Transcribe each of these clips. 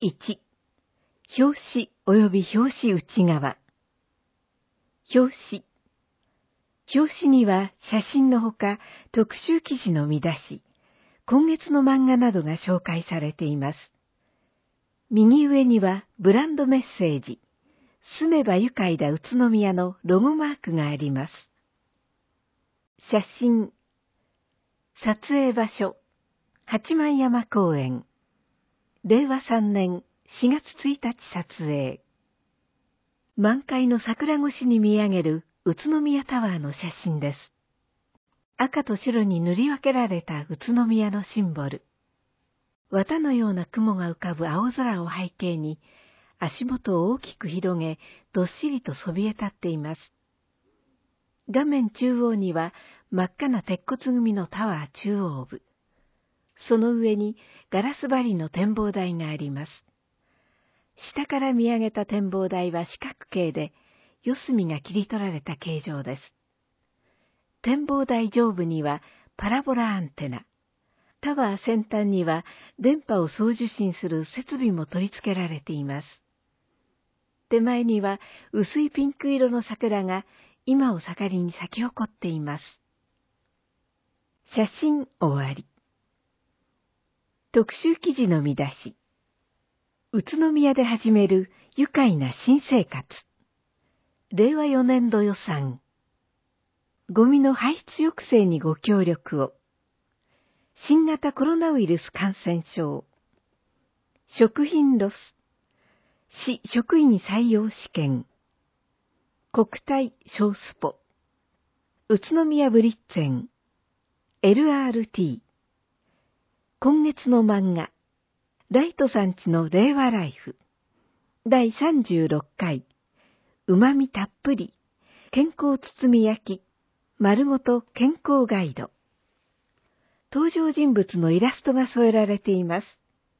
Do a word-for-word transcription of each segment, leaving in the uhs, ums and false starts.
いち、表紙及び表紙内側。表紙。表紙には写真のほか特集記事の見出し、今月の漫画などが紹介されています。右上にはブランドメッセージ、住めば愉快だ宇都宮のロゴマークがあります。写真。撮影場所、八幡山公園。れいわさんねんしがつついたち撮影。満開の桜越しに見上げる宇都宮タワーの写真です。赤と白に塗り分けられた宇都宮のシンボル。綿のような雲が浮かぶ青空を背景に、足元を大きく広げ、どっしりとそびえ立っています。画面中央には真っ赤な鉄骨組みのタワー中央部。その上にガラス張りの展望台があります。下から見上げた展望台は四角形で、四隅が切り取られた形状です。展望台上部にはパラボラアンテナ。タワー先端には電波を送受信する設備も取り付けられています。手前には薄いピンク色の桜が今を盛りに咲き誇っています。写真終わり。特集記事の見出し。宇都宮で始める愉快な新生活。れいわよねんど予算。ゴミの排出抑制にご協力を。新型コロナウイルス感染症。食品ロス。市職員採用試験。国体小スポ。宇都宮ブリッツェン。エルアールティー。今月の漫画。ライトさんちの令和ライフ。だいさんじゅうろっかい。うまみたっぷり。健康包み焼き。丸ごと健康ガイド。登場人物のイラストが添えられています。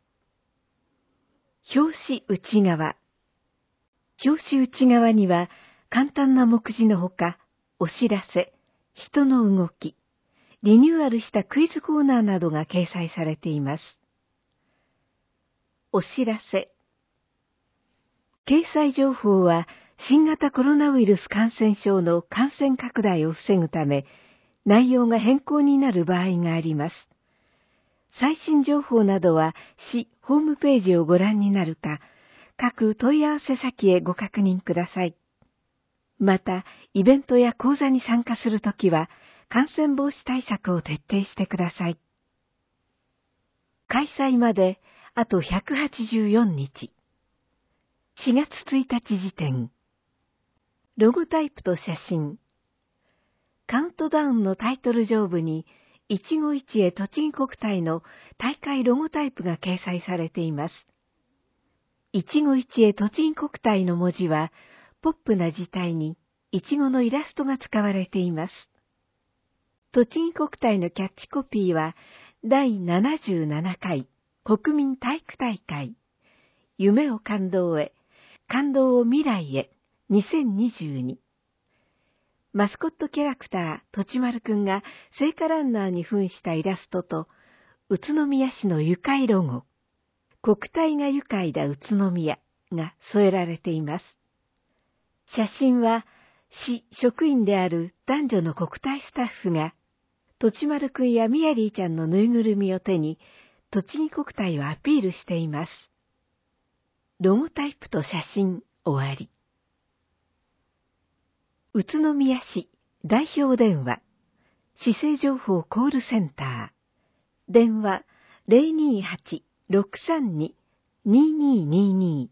表紙内側。表紙内側には簡単な目次のほか、お知らせ、人の動き、リニューアルしたクイズコーナーなどが掲載されています。お知らせ。掲載情報は新型コロナウイルス感染症の感染拡大を防ぐため、内容が変更になる場合があります。最新情報などは市ホームページをご覧になるか、各問い合わせ先へご確認ください。また、イベントや講座に参加するときは、感染防止対策を徹底してください。開催まであとひゃくはちじゅうよっか。しがつついたち時点。ロゴタイプと写真。カウントダウンのタイトル上部に、いちごいち会栃木国体の大会ロゴタイプが掲載されています。いちごいち会栃木国体の文字は、ポップな字体にいちごのイラストが使われています。栃木国体のキャッチコピーは、だいななじゅうななかい国民体育大会、夢を感動へ、感動を未来へ、にせんにじゅうに。マスコットキャラクター、とちまるくんが聖火ランナーに扮したイラストと、宇都宮市の愉快ロゴ、国体が愉快だ宇都宮が添えられています。写真は、市職員である男女の国体スタッフが、とちまるくんやみやりーちゃんのぬいぐるみを手に、栃木国体をアピールしています。ロゴタイプと写真終わり。宇都宮市代表電話、市政情報コールセンター、電話 ゼロにはち ろくさんに にににに。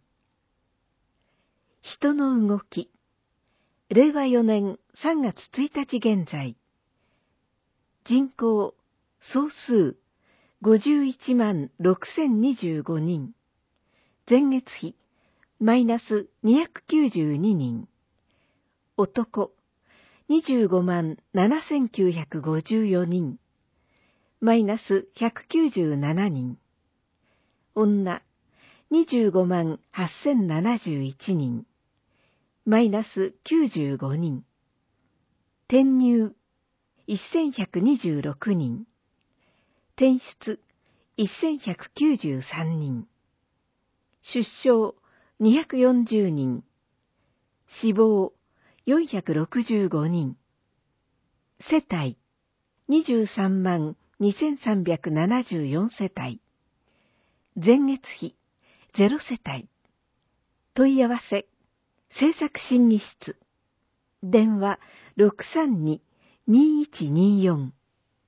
人の動き、れいわよねんさんがつついたち現在、人口、総数ごじゅういちまんろくせんにじゅうごにん、前月比マイナスにひゃくきゅうじゅうににん、男にじゅうごまんななせんきゅうひゃくごじゅうよにん、マイナスひゃくきゅうじゅうななにん、女にじゅうごまんはっせんななじゅういちにん、マイナスきゅうじゅうごにん、転入せんひゃくにじゅうろくにん、転出せんひゃくきゅうじゅうさんにん、 出生にひゃくよんじゅうにん、死亡よんひゃくろくじゅうごにん、世帯にじゅうさんまんにせんさんびゃくななじゅうよんせたい、全月費ゼロせたい、問い合わせ政策審議室、電話 ろくさんに にいちによん。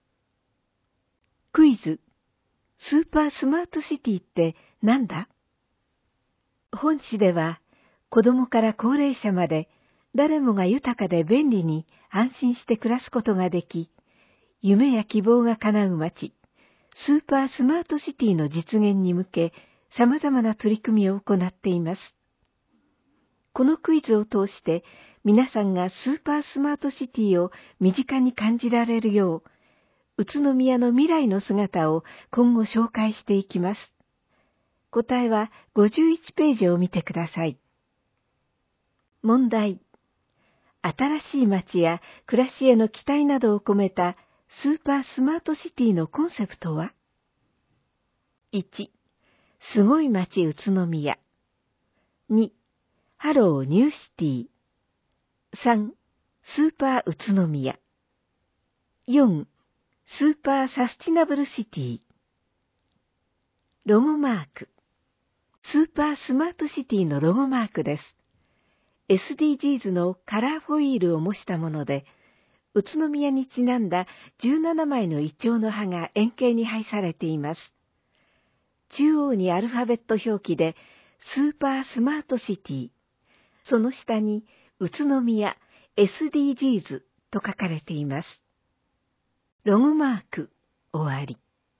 クイズ、スーパースマートシティってなんだ？本誌では子供から高齢者まで誰もが豊かで便利に安心して暮らすことができ、夢や希望が叶う街、スーパースマートシティの実現に向け様々な取り組みを行っています。このクイズを通して皆さんがスーパースマートシティを身近に感じられるよう、宇都宮の未来の姿を今後紹介していきます。答えはごじゅういちページを見てください。問題。新しい街や暮らしへの期待などを込めたスーパースマートシティのコンセプトは？ いち. すごい街宇都宮。に. ハローニューシティ。さん. スーパー宇都宮。よん. スーパーサスティナブルシティ。ロゴマーク。スーパースマートシティのロゴマークです。エスディージーズ のカラーホイールを模したもので、宇都宮にちなんだじゅうななまいのイチョウの葉が円形に配されています。中央にアルファベット表記でスーパースマートシティ、その下に宇都宮 エスディージーズ と書かれています。ロゴマーク終わり。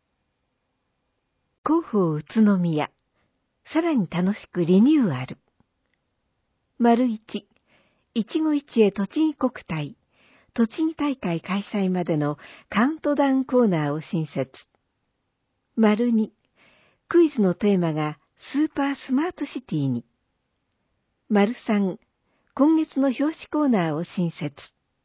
広報宇都宮、さらに楽しくリニューアル。丸一、いちご一会栃木国体、栃木大会開催までのカウントダウンコーナーを新設。丸二、クイズのテーマがスーパースマートシティに。丸三、今月の表紙コーナーを新設。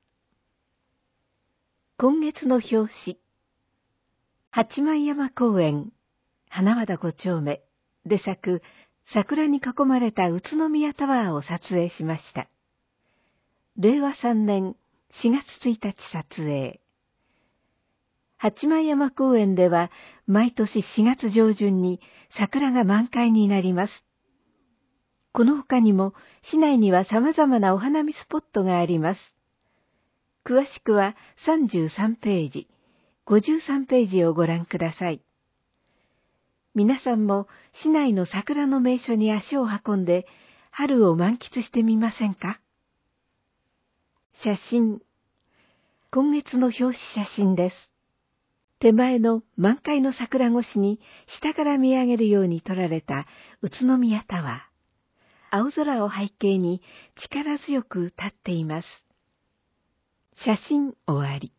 今月の表紙。八幡山公園、花和田ご丁目で咲く桜に囲まれた宇都宮タワーを撮影しました。れいわさんねんしがつついたち撮影。八幡山公園では毎年しがつ上旬に桜が満開になります。この他にも市内には様々なお花見スポットがあります。詳しくはさんじゅうさんページ、ごじゅうさんページをご覧ください。皆さんも市内の桜の名所に足を運んで春を満喫してみませんか？写真。今月の表紙写真です。手前の満開の桜越しに下から見上げるように撮られた宇都宮タワー。青空を背景に力強く立っています。写真終わり。